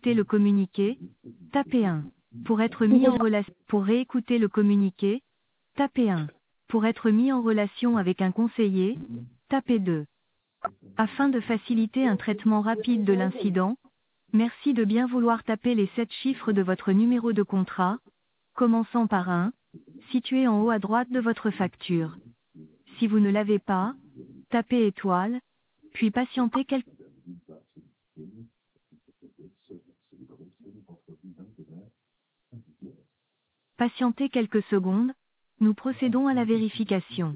réécouter le communiqué, tapez 1. Pour être mis en relation, pour réécouter le communiqué, tapez 1. Pour être mis en relation avec un conseiller, tapez 2. Afin de faciliter un traitement rapide de l'incident, merci de bien vouloir taper les 7 chiffres de votre numéro de contrat, commençant par 1, situé en haut à droite de votre facture. Si vous ne l'avez pas, tapez étoile, puis patientez quelques secondes, nous procédons à la vérification.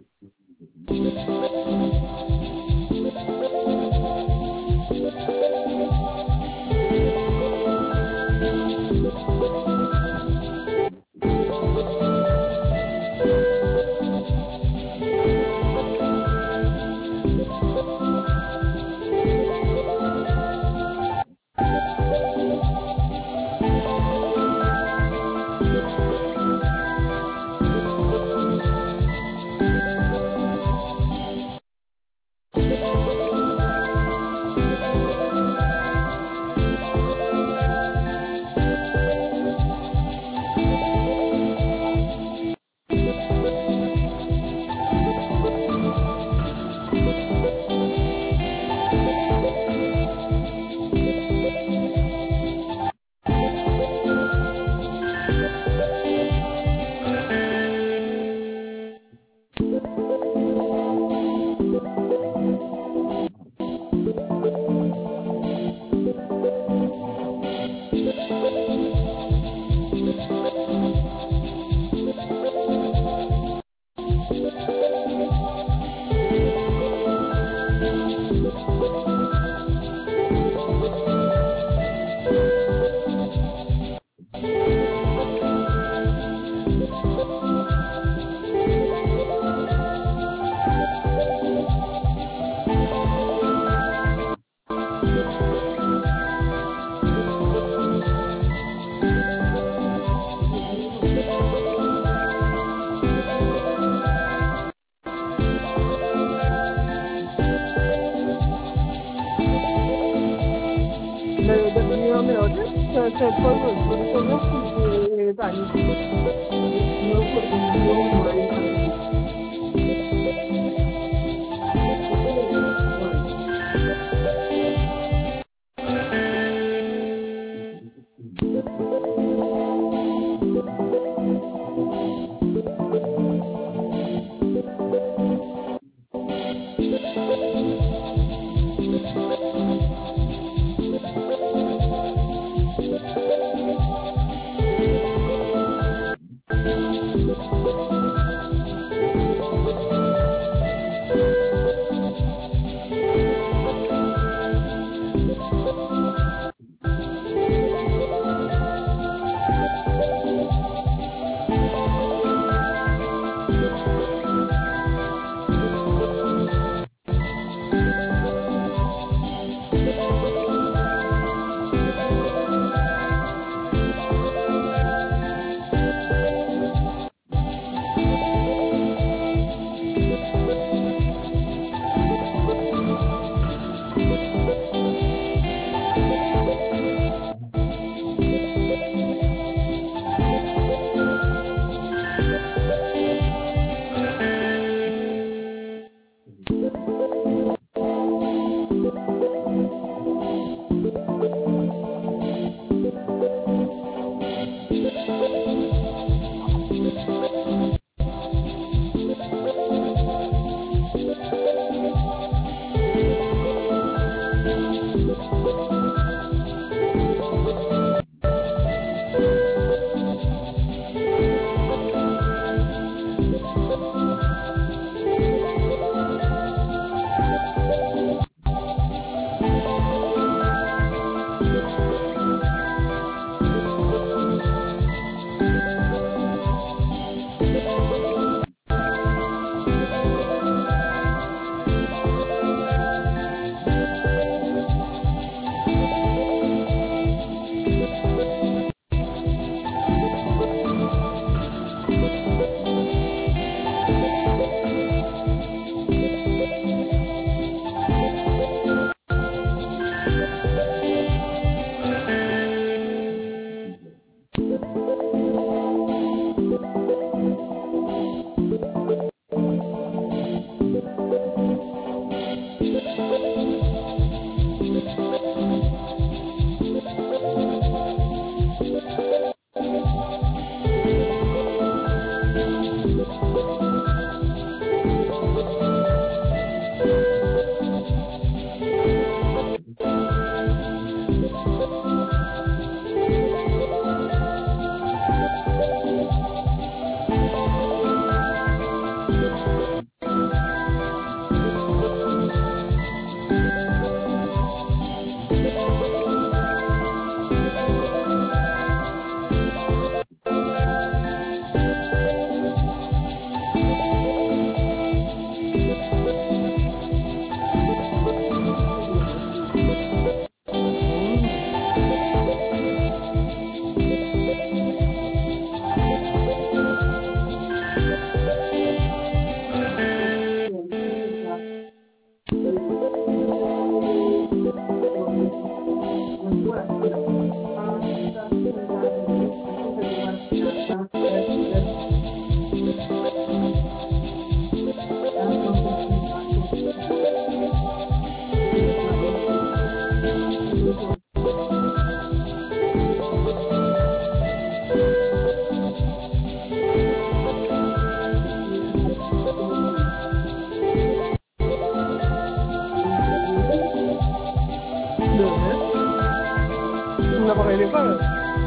sais pas.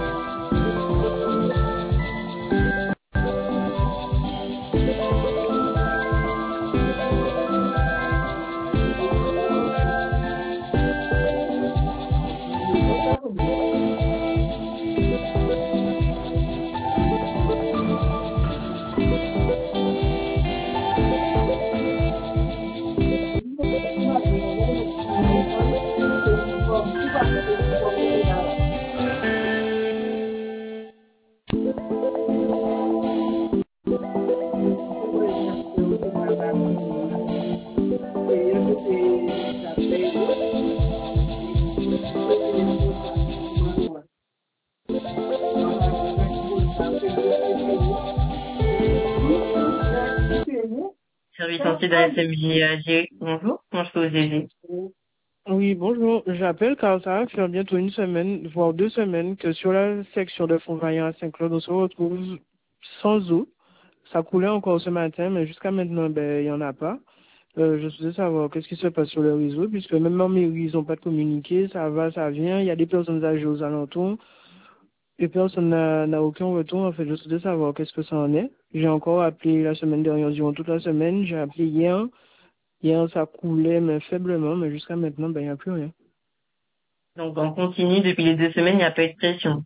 Service entier de la SMJAG. Bonjour, comment je peux vous aider? Oui, bonjour. J'appelle car ça va faire bientôt une semaine, voire 2 semaines, que sur la section de Font-Vaillant à Saint-Claude, on se retrouve sans eau. Ça coulait encore ce matin, mais jusqu'à maintenant, ben, il n'y en a pas. Je souhaitais savoir qu'est-ce qui se passe sur le réseau, puisque même en mairie, ils n'ont pas de communiqué, ça va, ça vient, il y a des personnes âgées aux alentours, et personne n'a aucun retour. En fait, je souhaitais savoir qu'est-ce que ça en est. J'ai encore appelé la semaine dernière, durant toute la semaine, j'ai appelé hier. Hier, ça coulait, mais faiblement, mais jusqu'à maintenant, ben, il n'y a plus rien. Donc, on continue depuis les 2 semaines, il n'y a pas eu de pression.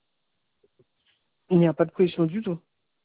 Il n'y a pas de pression du tout.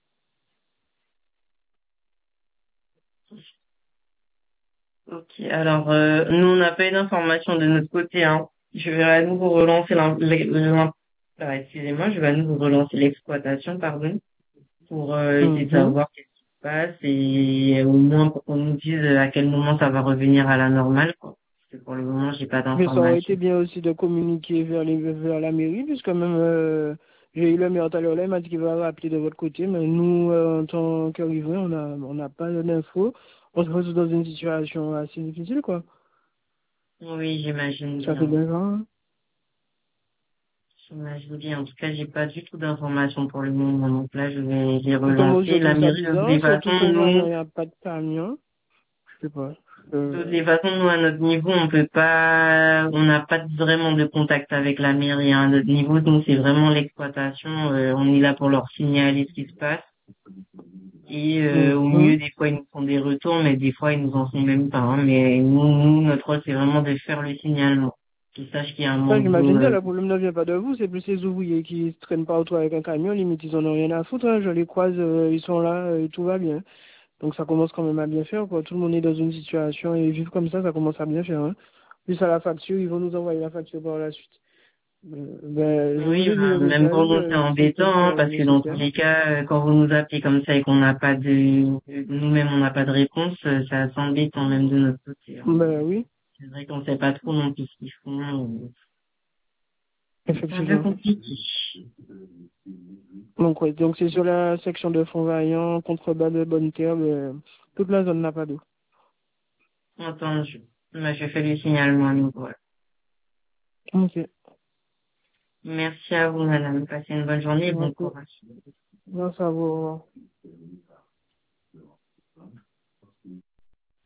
Ok, alors, nous, on n'a pas eu d'informations de notre côté, hein. Je vais à nouveau relancer excusez-moi, je vais à nouveau relancer l'exploitation, pardon, pour essayer de Mhm. savoir qu'est-ce qui se passe et au moins pour qu'on nous dise à quel moment ça va revenir à la normale, quoi. Parce que pour le moment, j'ai pas Mais ça aurait été d'informations. bien aussi de communiquer vers la mairie, puisque même j'ai eu le maire tout à l'heure, là, il m'a dit qu'il va rappeler de votre côté, mais nous, en tant que riverains, on n'a pas d'infos. On se retrouve dans une situation assez difficile, quoi. Oui, j'imagine Ça fait bien. bien genre, hein. J'imagine bien. En tout cas, j'ai pas du tout d'informations pour le moment. Donc là, je vais les Donc moi, relancer. je La trouve ça mairie, de toutes les bizarre, surtout façons, qu'on va, il nous, n'y a pas de camion. Je sais pas. de toutes les façons, nous, à notre niveau, on peut pas, on n'a pas vraiment de contact avec la mairie, hein. À notre niveau, nous, c'est vraiment l'exploitation. On est là pour leur signaler ce qui se passe. Et au mieux, Mhm. des fois, ils nous font des retours, mais des fois, ils nous en font même pas, hein. Mais nous, notre rôle, c'est vraiment de faire le signalement. Qu'ils sachent qu'il y a un Ça, manque d'eau. j'imagine bien, le problème ne vient pas de vous, c'est plus les ouvriers qui se traînent partout avec un camion, limite ils en ont rien à foutre, hein. Je les croise, ils sont là, et tout va bien. Donc ça commence quand même à bien faire, quoi. Tout le monde est dans une situation et vivre comme ça commence à bien faire, hein. Plus à la facture, ils vont nous envoyer la facture par la suite. Ben, je vous Oui, ai dit le même pour message, nous c'est essayez de embêtant, hein, faire le parce que dans tous nécessaire. les cas, quand vous nous appelez comme ça et qu'on n'a pas de, nous-mêmes on n'a pas de réponse, ça s'embête quand même de notre côté, hein. Ben oui, C'est vrai qu'on sait pas trop non plus ce qu'ils font, c'est un peu effectivement. compliqué. Donc ouais, donc c'est sur la section de fonds vaillants, contrebas de bonne terre, toute la zone n'a pas d'eau. Entendu. Bah, je fais le signalement, donc voilà. Ok, Merci à vous, madame. Passez une bonne journée et bon merci. courage. Merci à vous. Au revoir.